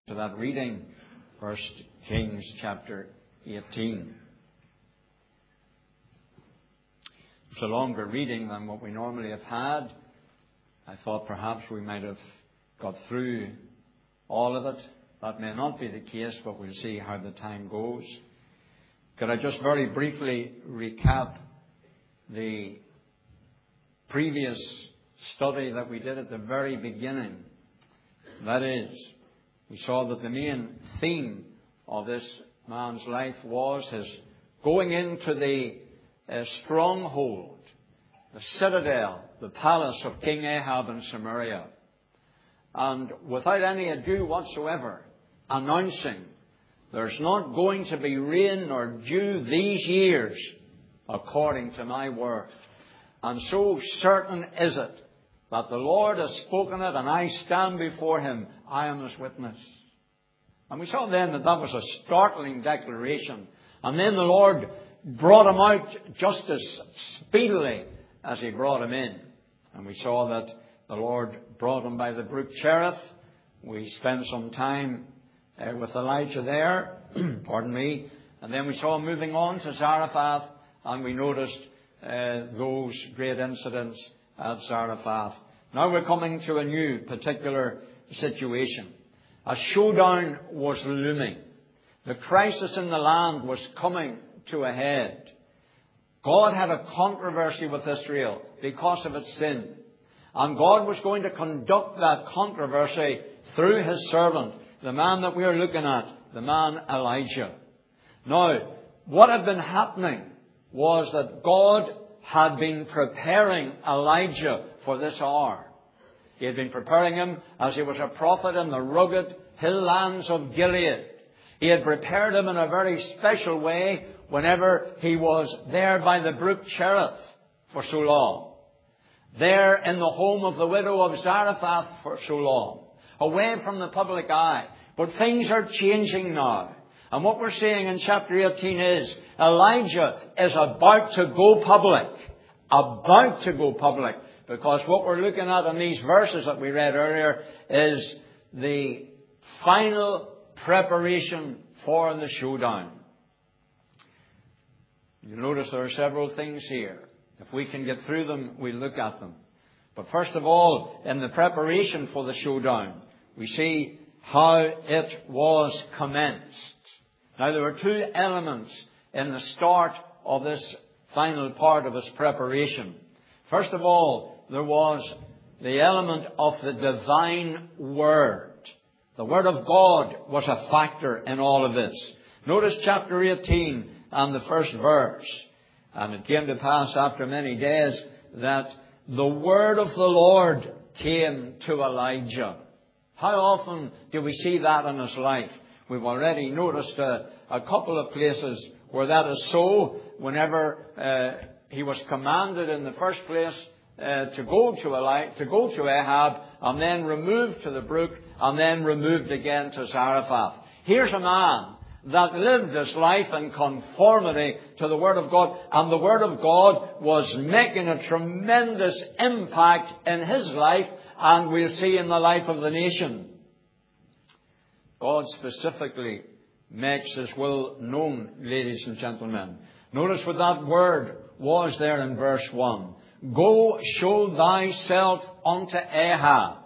To that reading, 1 Kings chapter 18. It's a longer reading than what we normally have had. I thought perhaps we might have got through all of it. That may not be the case, but we'll see how the time goes. Could I just very briefly recap the previous study that we did at the very beginning? That is, we saw that the main theme of this man's life was his going into the stronghold, the citadel, the palace of King Ahab in Samaria. And without any ado whatsoever, announcing, there's not going to be rain nor dew these years according to my word. And so certain is it that the Lord has spoken it, and I stand before Him. I am His witness. And we saw then that was a startling declaration. And then the Lord brought him out just as speedily as He brought him in. And we saw that the Lord brought him by the brook Cherith. We spent some time with Elijah there. Pardon me. And then we saw him moving on to Zarephath, and we noticed those great incidents at Zarephath. Now we're coming to a new particular situation. A showdown was looming. The crisis in the land was coming to a head. God had a controversy with Israel because of its sin. And God was going to conduct that controversy through His servant, the man that we are looking at, the man Elijah. Now, what had been happening was that God had been preparing Elijah for this hour. He had been preparing him as he was a prophet in the rugged hill lands of Gilead. He had prepared him in a very special way whenever he was there by the brook Cherith for so long. There in the home of the widow of Zarephath for so long. Away from the public eye. But things are changing now. And what we're seeing in chapter 18 is Elijah is about to go public. About to go public. Because what we're looking at in these verses that we read earlier is the final preparation for the showdown. You notice there are several things here. If we can get through them, we'll look at them. But first of all, in the preparation for the showdown, we see how it was commenced. Now, there were two elements in the start of this final part of his preparation. First of all, there was the element of the divine Word. The Word of God was a factor in all of this. Notice chapter 18 and the first verse. And it came to pass after many days that the Word of the Lord came to Elijah. How often do we see that in his life? We've already noticed a couple of places where that is so. Whenever he was commanded in the first place to go to Ahab, and then removed to the brook, and then removed again to Zarephath. Here's a man that lived his life in conformity to the Word of God, and the Word of God was making a tremendous impact in his life, and we'll see in the life of the nation. God specifically makes His will known, ladies and gentlemen. Notice what that word was there in verse 1. Go show thyself unto Ahab,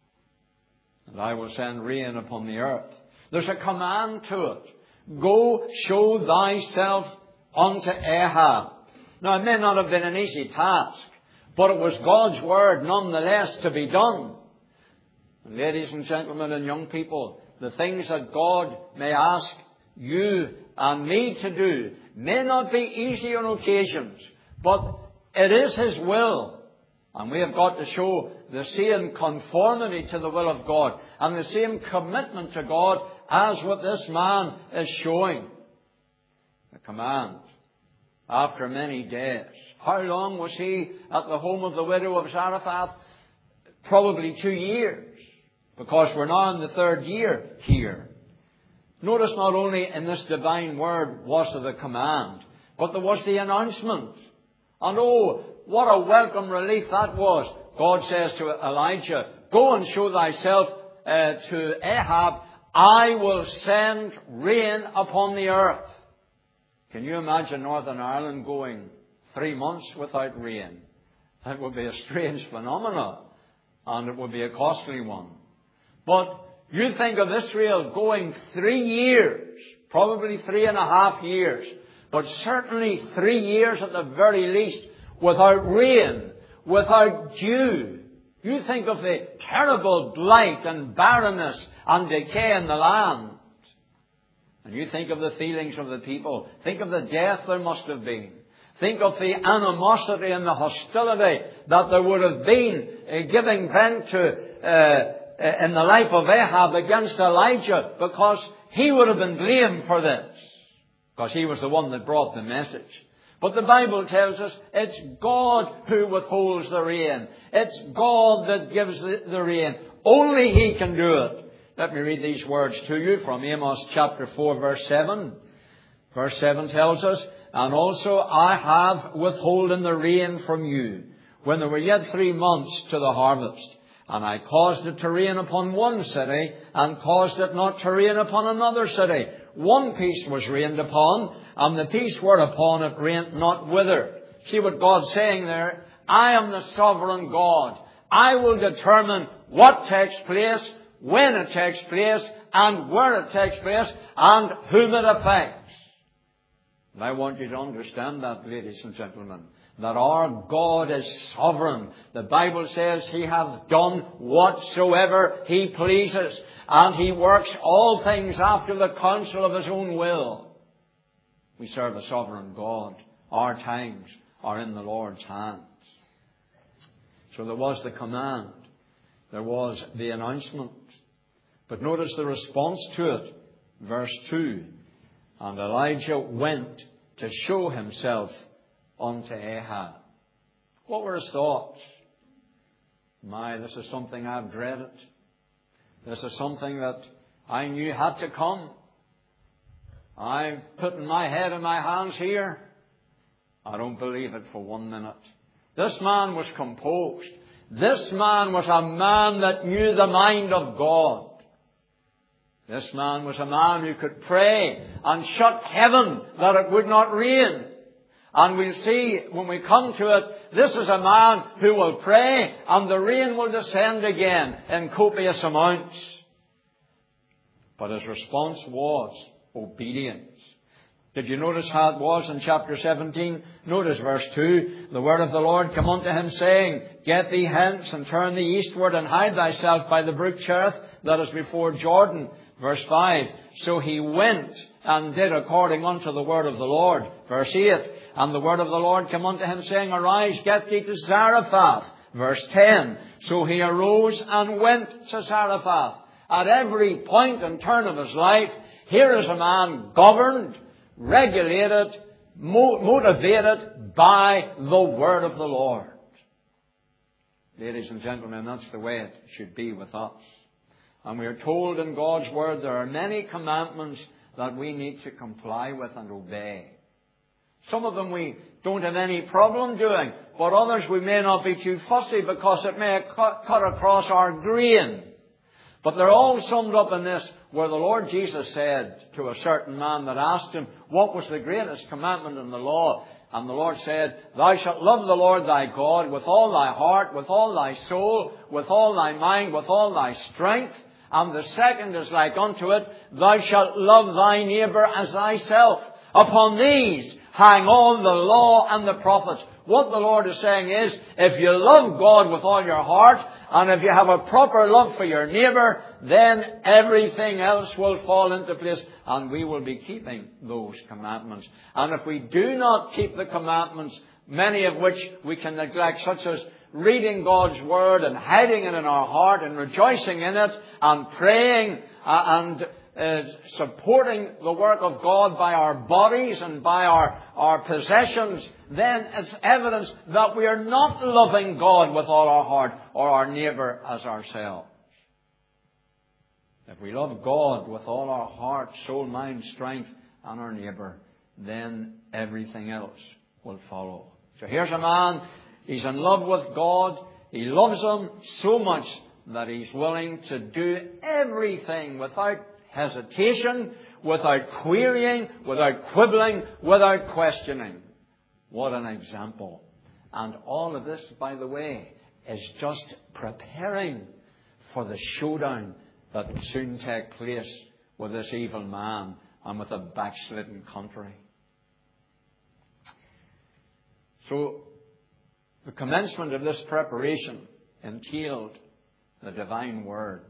and I will send rain upon the earth. There's a command to it. Go show thyself unto Ahab. Now, it may not have been an easy task, but it was God's word nonetheless to be done. And ladies and gentlemen and young people, the things that God may ask you and me to do may not be easy on occasions, but it is His will. And we have got to show the same conformity to the will of God and the same commitment to God as what this man is showing. The command. After many days. How long was he at the home of the widow of Zarephath? Probably 2 years. Because we're now in the third year here. Notice not only in this divine word was there the command, but there was the announcement. And oh, what a welcome relief that was. God says to Elijah, go and show thyself to Ahab, I will send rain upon the earth. Can you imagine Northern Ireland going 3 months without rain? That would be a strange phenomenon, and it would be a costly one. But you think of Israel going 3 years, probably 3.5 years, but certainly 3 years at the very least, without rain, without dew. You think of the terrible blight and barrenness and decay in the land. And you think of the feelings of the people. Think of the death there must have been. Think of the animosity and the hostility that there would have been giving vent to in the life of Ahab against Elijah, because he would have been blamed for this, because he was the one that brought the message. But the Bible tells us it's God who withholds the rain. It's God that gives the rain. Only He can do it. Let me read these words to you from Amos chapter 4 verse 7. Verse 7 tells us, and also I have withholden the rain from you, when there were yet 3 months to the harvest. And I caused it to rain upon one city, and caused it not to rain upon another city. One piece was rained upon, and the piece whereupon it rained not wither. See what God's saying there? I am the sovereign God. I will determine what takes place, when it takes place, and where it takes place, and whom it affects. And I want you to understand that, ladies and gentlemen, that our God is sovereign. The Bible says He hath done whatsoever He pleases, and He works all things after the counsel of His own will. We serve a sovereign God. Our times are in the Lord's hands. So there was the command. There was the announcement. But notice the response to it. Verse 2. And Elijah went to show himself unto Ahab. What were his thoughts? My, this is something I've dreaded. This is something that I knew had to come. I'm putting my head in my hands here. I don't believe it for 1 minute. This man was composed. This man was a man that knew the mind of God. This man was a man who could pray and shut heaven that it would not rain. And we'll see when we come to it, this is a man who will pray and the rain will descend again in copious amounts. But his response was obedience. Did you notice how it was in chapter 17? Notice verse 2. The word of the Lord came unto him, saying, Get thee hence, and turn thee eastward, and hide thyself by the brook Cherith, that is before Jordan. Verse 5. So he went and did according unto the word of the Lord. Verse 8. And the word of the Lord came unto him, saying, Arise, get thee to Zarephath. Verse 10. So he arose and went to Zarephath. At every point and turn of his life, here is a man governed, regulated, motivated by the word of the Lord. Ladies and gentlemen, that's the way it should be with us. And we are told in God's word there are many commandments that we need to comply with and obey. Some of them we don't have any problem doing, but others we may not be too fussy because it may cut across our grain. But they're all summed up in this, where the Lord Jesus said to a certain man that asked him, what was the greatest commandment in the law? And the Lord said, Thou shalt love the Lord thy God with all thy heart, with all thy soul, with all thy mind, with all thy strength. And the second is like unto it, Thou shalt love thy neighbour as thyself. Upon these hang all the law and the prophets. What the Lord is saying is, if you love God with all your heart, and if you have a proper love for your neighbour, then everything else will fall into place, and we will be keeping those commandments. And if we do not keep the commandments, many of which we can neglect, such as reading God's Word and hiding it in our heart and rejoicing in it and praying and supporting the work of God by our bodies and by our possessions, then it's evidence that we are not loving God with all our heart or our neighbour as ourselves. If we love God with all our heart, soul, mind, strength and our neighbour, then everything else will follow. So here's a man, he's in love with God, he loves Him so much that he's willing to do everything without hesitation, without querying, without quibbling, without questioning. What an example. And all of this, by the way, is just preparing for the showdown that will soon take place with this evil man and with a backslidden country. So, the commencement of this preparation entailed the divine word.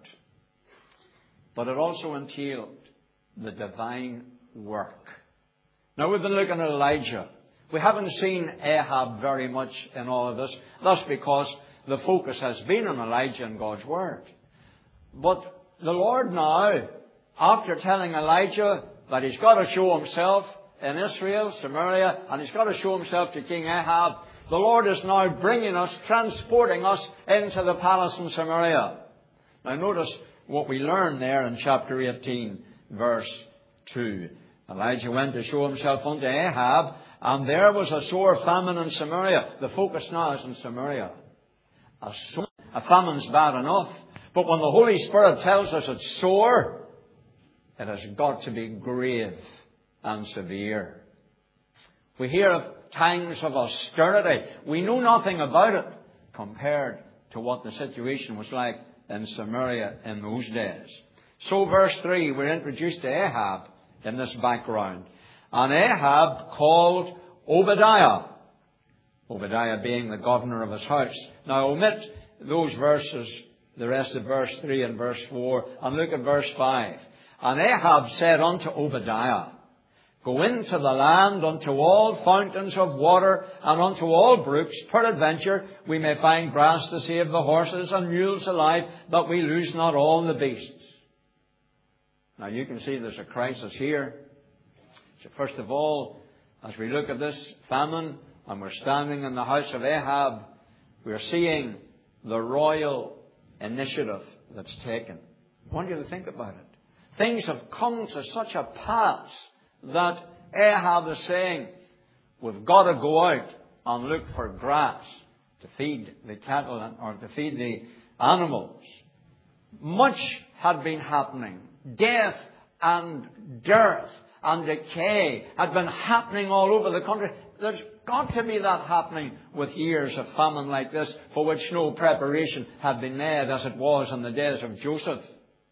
But it also entailed the divine work. Now, we've been looking at Elijah. We haven't seen Ahab very much in all of this. That's because the focus has been on Elijah and God's word. But the Lord now, after telling Elijah that he's got to show himself in Israel, Samaria, and he's got to show himself to King Ahab, the Lord is now bringing us, transporting us into the palace in Samaria. Now notice what we learn there in chapter 18, verse 2. Elijah went to show himself unto Ahab, and there was a sore famine in Samaria. The focus now is in Samaria. A famine's bad enough, but when the Holy Spirit tells us it's sore, it has got to be grave and severe. We hear of times of austerity. We know nothing about it compared to what the situation was like in Samaria in those days. So verse 3, we're introduced to Ahab in this background. And Ahab called Obadiah. Obadiah being the governor of his house. Now omit those verses, the rest of verse 3 and verse 4, and look at verse 5. And Ahab said unto Obadiah, Go into the land unto all fountains of water and unto all brooks, peradventure we may find grass to save the horses and mules alive, that we lose not all the beasts. Now you can see there's a crisis here. So first of all, as we look at this famine and we're standing in the house of Ahab, we're seeing the royal initiative that's taken. I want you to think about it. Things have come to such a pass that Ahab is saying, we've got to go out and look for grass to feed the cattle or to feed the animals. Much had been happening. Death and dearth and decay had been happening all over the country. There's got to be that happening with years of famine like this, for which no preparation had been made, as it was in the days of Joseph.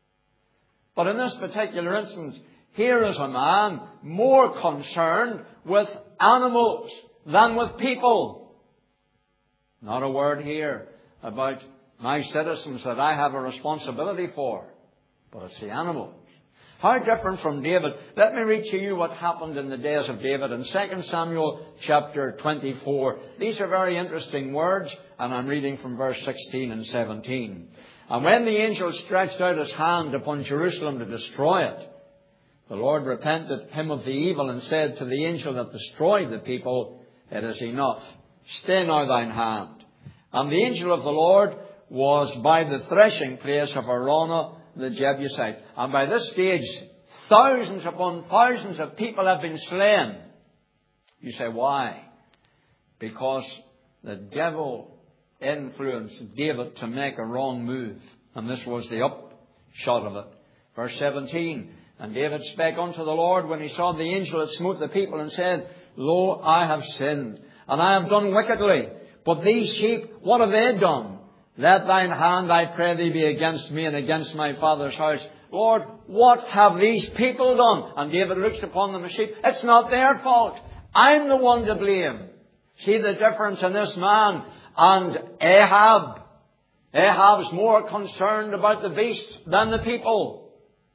But in this particular instance, here is a man more concerned with animals than with people. Not a word here about my citizens that I have a responsibility for, but it's the animals. How different from David. Let me read to you what happened in the days of David in 2 Samuel chapter 24. These are very interesting words, and I'm reading from verse 16 and 17. And when the angel stretched out his hand upon Jerusalem to destroy it, the Lord repented him of the evil and said to the angel that destroyed the people, It is enough. Stay now thine hand. And the angel of the Lord was by the threshing place of Araunah the Jebusite. And by this stage, thousands upon thousands of people have been slain. You say, why? Because the devil influenced David to make a wrong move. And this was the upshot of it. Verse 17, And David spake unto the Lord when he saw the angel that smote the people, and said, Lo, I have sinned, and I have done wickedly. But these sheep, what have they done? Let thine hand, I pray thee, be against me and against my father's house. Lord, what have these people done? And David looks upon them as sheep. It's not their fault. I'm the one to blame. See the difference in this man and Ahab. Ahab's more concerned about the beasts than the people.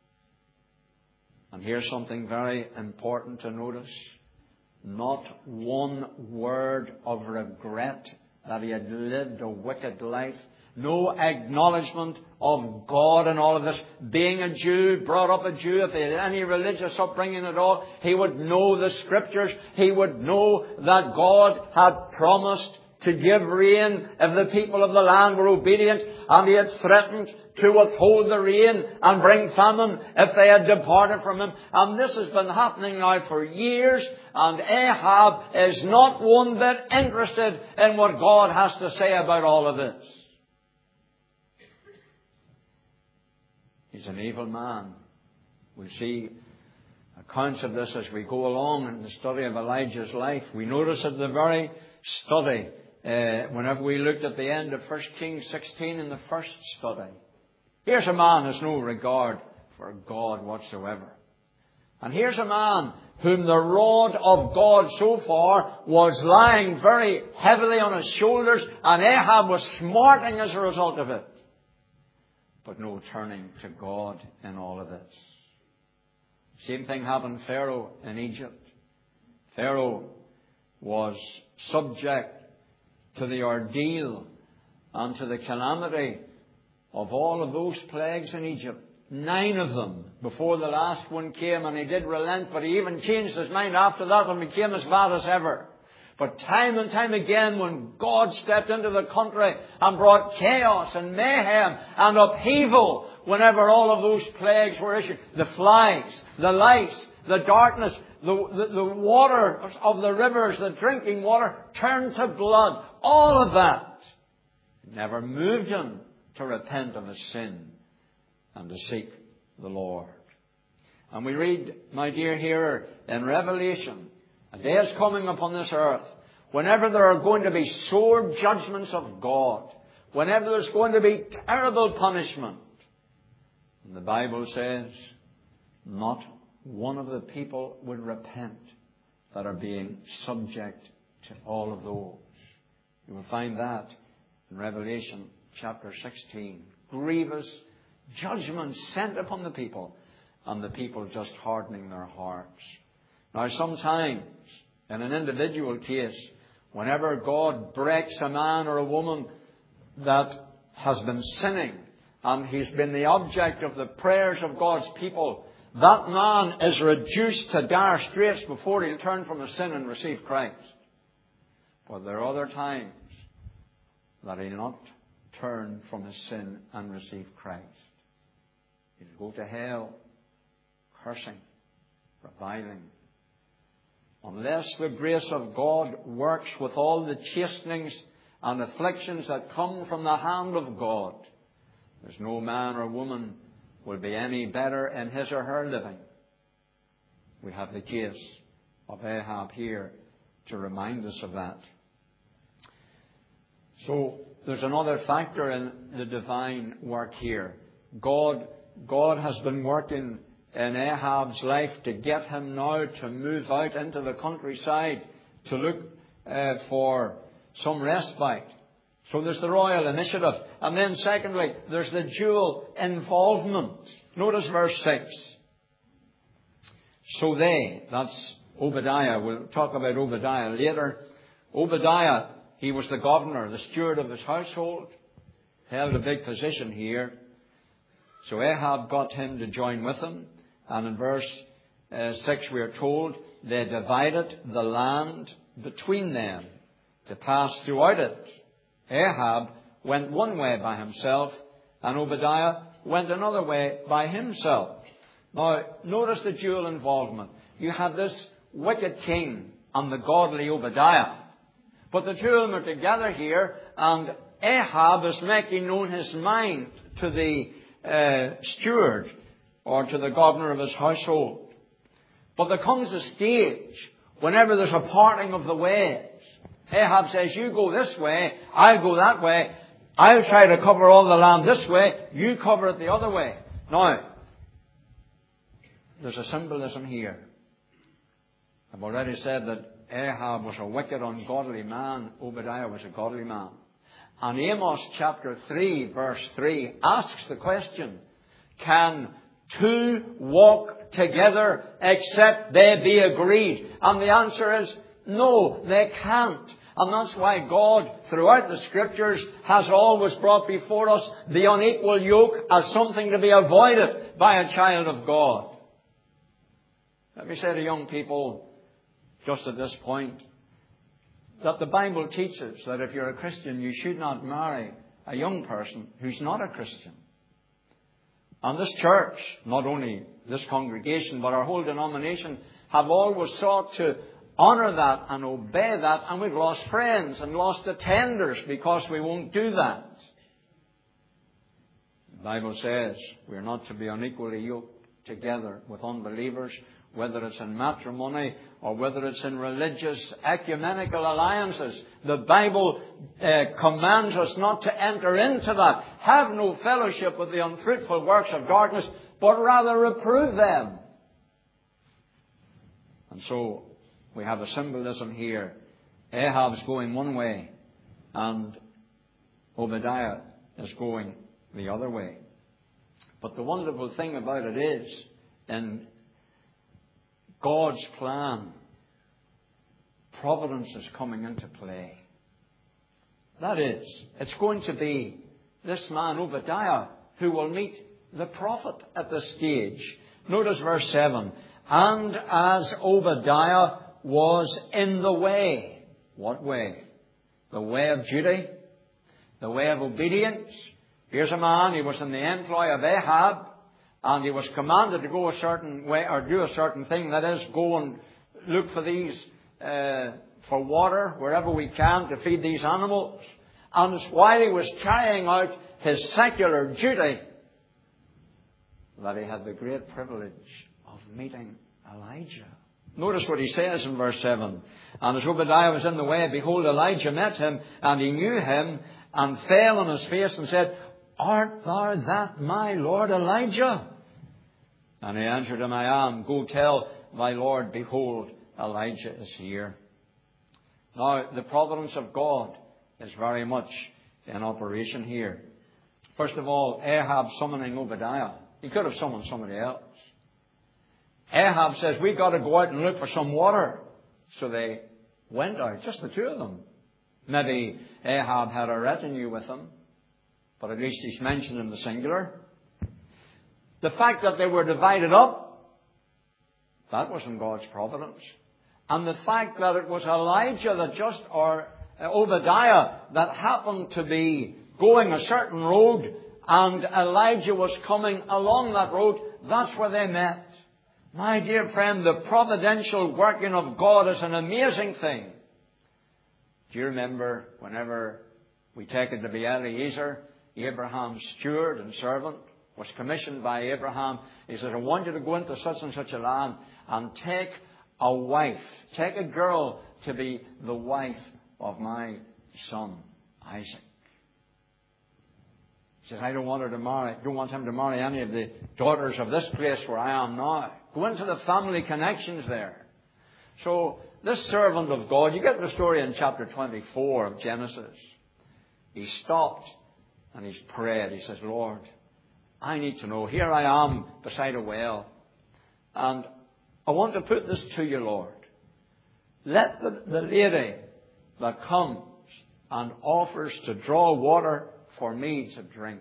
And here's something very important to notice. Not one word of regret that he had lived a wicked life. No acknowledgement of God in all of this. Being a Jew, brought up a Jew, if he had any religious upbringing at all, he would know the Scriptures. He would know that God had promised to give rain if the people of the land were obedient, and he had threatened to withhold the rain and bring famine if they had departed from him. And this has been happening now for years, and Ahab is not one bit interested in what God has to say about all of this. He's an evil man. We'll see accounts of this as we go along in the study of Elijah's life. We notice at the very study, whenever we looked at the end of 1 Kings 16 in the first study, here's a man who has no regard for God whatsoever. And here's a man whom the rod of God so far was lying very heavily on his shoulders, and Ahab was smarting as a result of it. But no turning to God in all of this. Same thing happened to Pharaoh in Egypt. Pharaoh was subject to the ordeal and to the calamity of all of those plagues in Egypt. 9 of them before the last one came, and he did relent, but he even changed his mind after that and became as bad as ever. But time and time again, when God stepped into the country and brought chaos and mayhem and upheaval, whenever all of those plagues were issued, the flies, the lice, the darkness, the water of the rivers, the drinking water turned to blood, all of that never moved him to repent of his sin and to seek the Lord. And we read, my dear hearer, in Revelation, a day is coming upon this earth whenever there are going to be sore judgments of God, whenever there's going to be terrible punishment. And the Bible says, not one of the people would repent that are being subject to all of those. You will find that in Revelation chapter 16. Grievous judgment sent upon the people, and the people just hardening their hearts. Now, sometimes, in an individual case, whenever God breaks a man or a woman that has been sinning, and he's been the object of the prayers of God's people, that man is reduced to dire straits before he'll turn from his sin and receive Christ. But there are other times that he'll not turn from his sin and receive Christ. He'll go to hell, cursing, reviling. Unless the grace of God works with all the chastenings and afflictions that come from the hand of God, there's no man or woman will be any better in his or her living. We have the case of Ahab here to remind us of that. So there's another factor in the divine work here. God has been working in Ahab's life to get him now to move out into the countryside to look for some respite. So there's the royal initiative. And then secondly, there's the dual involvement. Notice verse 6. So that's Obadiah. We'll talk about Obadiah later. Obadiah, he was the governor, the steward of his household, held a big position here. So Ahab got him to join with him. And in verse 6 we are told they divided the land between them to pass throughout it. Ahab went one way by himself, and Obadiah went another way by himself. Now, notice the dual involvement. You have this wicked king and the godly Obadiah. But the two of them are together here, and Ahab is making known his mind to the steward or to the governor of his household. But there comes a stage whenever there's a parting of the ways. Ahab says, you go this way, I'll go that way. I'll try to cover all the land this way, you cover it the other way. Now, there's a symbolism here. I've already said that Ahab was a wicked, ungodly man. Obadiah was a godly man. And Amos chapter 3, verse 3 asks the question, can two walk together except they be agreed? And the answer is no, they can't. And that's why God, throughout the Scriptures, has always brought before us the unequal yoke as something to be avoided by a child of God. Let me say to young people, just at this point, that the Bible teaches that if you're a Christian, you should not marry a young person who's not a Christian. And this church, not only this congregation, but our whole denomination, have always sought to honour that and obey that, and we've lost friends and lost attenders because we won't do that. The Bible says we're not to be unequally yoked together with unbelievers, whether it's in matrimony or whether it's in religious ecumenical alliances. The Bible commands us not to enter into that. Have no fellowship with the unfruitful works of darkness, but rather reprove them. And so we have a symbolism here. Ahab's going one way and Obadiah is going the other way. But the wonderful thing about it is, in God's plan, providence is coming into play. That is, it's going to be this man Obadiah who will meet the prophet at this stage. Notice verse 7. And as Obadiah was in the way. What way? The way of duty. The way of obedience. Here's a man, he was in the employ of Ahab, and he was commanded to go a certain way, or do a certain thing, that is, go and look for these, for water, wherever we can, to feed these animals. And while he was carrying out his secular duty, that he had the great privilege of meeting Elijah. Notice what he says in verse 7. And as Obadiah was in the way, behold, Elijah met him, and he knew him, and fell on his face, and said, Art thou that my Lord Elijah? And he answered him, I am. Go tell my Lord, behold, Elijah is here. Now, the providence of God is very much in operation here. First of all, Ahab summoning Obadiah. He could have summoned somebody else. Ahab says, we've got to go out and look for some water. So they went out, just the two of them. Maybe Ahab had a retinue with him, but at least he's mentioned in the singular. The fact that they were divided up, that wasn't God's providence. And the fact that it was Elijah or Obadiah that happened to be going a certain road, and Elijah was coming along that road, that's where they met. My dear friend, the providential working of God is an amazing thing. Do you remember whenever we take it to be Eliezer, Abraham's steward and servant, was commissioned by Abraham. He says, I want you to go into such and such a land and take a wife, take a girl to be the wife of my son, Isaac. He says, I don't want him to marry any of the daughters of this place where I am now. Go into the family connections there. So this servant of God, you get the story in chapter 24 of Genesis. He stopped and he's prayed. He says, Lord, I need to know. Here I am beside a well. And I want to put this to you, Lord. Let the lady that comes and offers to draw water for me to drink,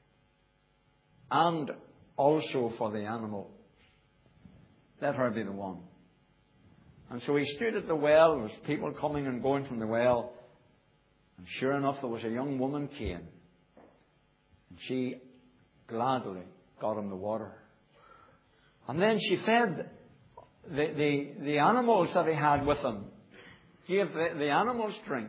and also for the animals, let her be the one. And so he stood at the well. There was people coming and going from the well. And sure enough, there was a young woman came. And she gladly got him the water. And then she fed the animals that he had with him. Gave the animals drink.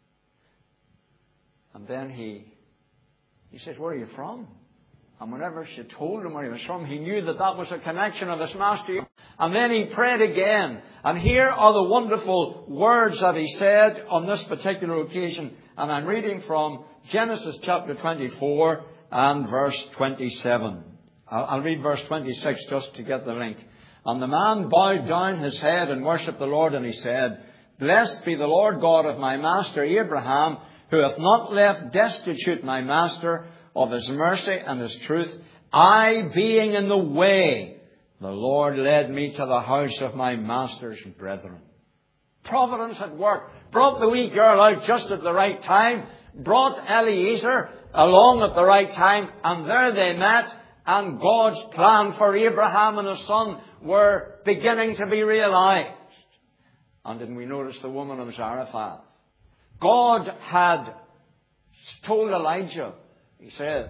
And then he said, where are you from? And whenever she told him where he was from, he knew that was a connection of his master. And then he prayed again. And here are the wonderful words that he said on this particular occasion. And I'm reading from Genesis chapter 24 and verse 27. I'll read verse 26 just to get the link. And the man bowed down his head and worshipped the Lord, and he said, Blessed be the Lord God of my master Abraham, who hath not left destitute my master of his mercy and his truth. I being in the way, the Lord led me to the house of my master's brethren. Providence at work. Brought the wee girl out just at the right time. Brought Eliezer along at the right time. And there they met. And God's plan for Abraham and his son were beginning to be realized. And didn't we notice the woman of Zarephath? God had told Elijah, he says,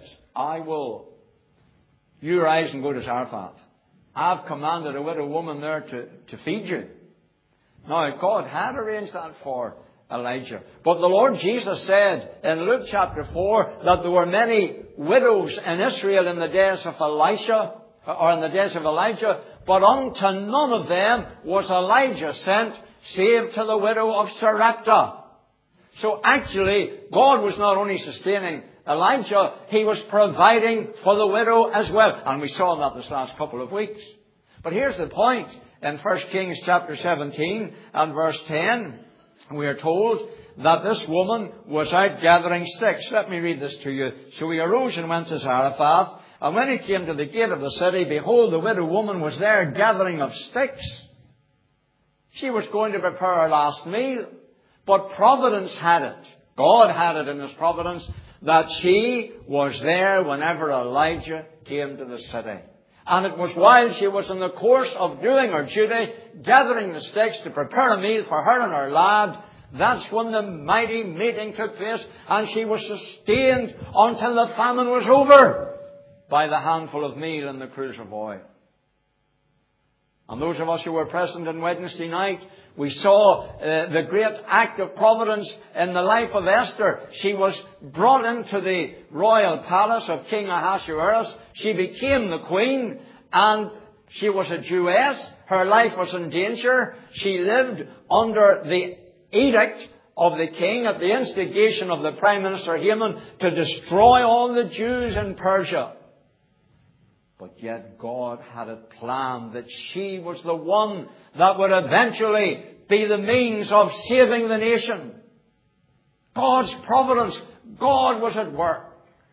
you rise and go to Zarephath. I've commanded a widow woman there to feed you. Now, God had arranged that for Elijah. But the Lord Jesus said in Luke chapter 4 that there were many widows in Israel in the days of Elisha. or in the days of Elijah, but unto none of them was Elijah sent, save to the widow of Sarepta. So actually, God was not only sustaining Elijah, He was providing for the widow as well. And we saw that this last couple of weeks. But here's the point. In 1 Kings chapter 17 and verse 10, we are told that this woman was out gathering sticks. Let me read this to you. So he arose and went to Zarephath. And when he came to the gate of the city, behold, the widow woman was there gathering of sticks. She was going to prepare her last meal. But providence had it. God had it in His providence that she was there whenever Elijah came to the city. And it was while she was in the course of doing her duty, gathering the sticks to prepare a meal for her and her lad, that's when the mighty meeting took place, and she was sustained until the famine was over by the handful of meal and the cruse of oil. And those of us who were present on Wednesday night, we saw the great act of providence in the life of Esther. She was brought into the royal palace of King Ahasuerus. She became the queen, and she was a Jewess. Her life was in danger. She lived under the edict of the king at the instigation of the Prime Minister Haman to destroy all the Jews in Persia. But yet God had it planned that she was the one that would eventually be the means of saving the nation. God's providence. God was at work.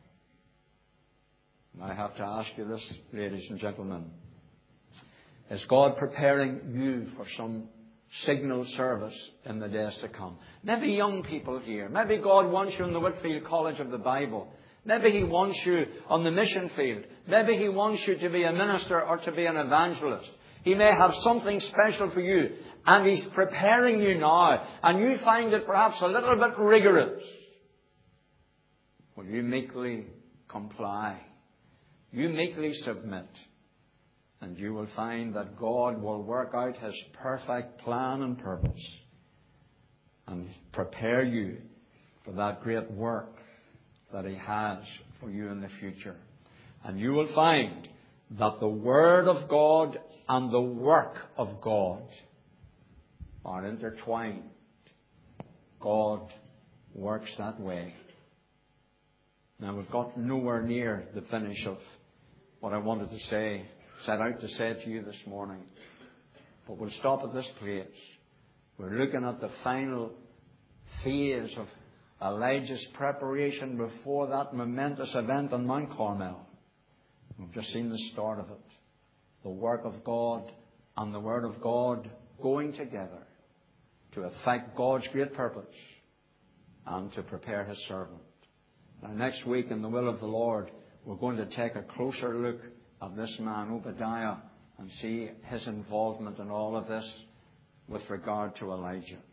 I have to ask you this, ladies and gentlemen. Is God preparing you for some signal service in the days to come? Maybe young people here. Maybe God wants you in the Whitfield College of the Bible. Maybe He wants you on the mission field. Maybe He wants you to be a minister or to be an evangelist. He may have something special for you, and He's preparing you now, and you find it perhaps a little bit rigorous. Will you meekly comply? You meekly submit, and you will find that God will work out His perfect plan and purpose and prepare you for that great work that He has for you in the future. And you will find that the Word of God and the work of God are intertwined. God works that way. Now, we've got nowhere near the finish of what I wanted to say, set out to say to you this morning. But we'll stop at this place. We're looking at the final phase of Elijah's preparation before that momentous event on Mount Carmel. We've just seen the start of it. The work of God and the Word of God going together to effect God's great purpose and to prepare His servant. Now, next week, in the will of the Lord, we're going to take a closer look at this man, Obadiah, and see his involvement in all of this with regard to Elijah.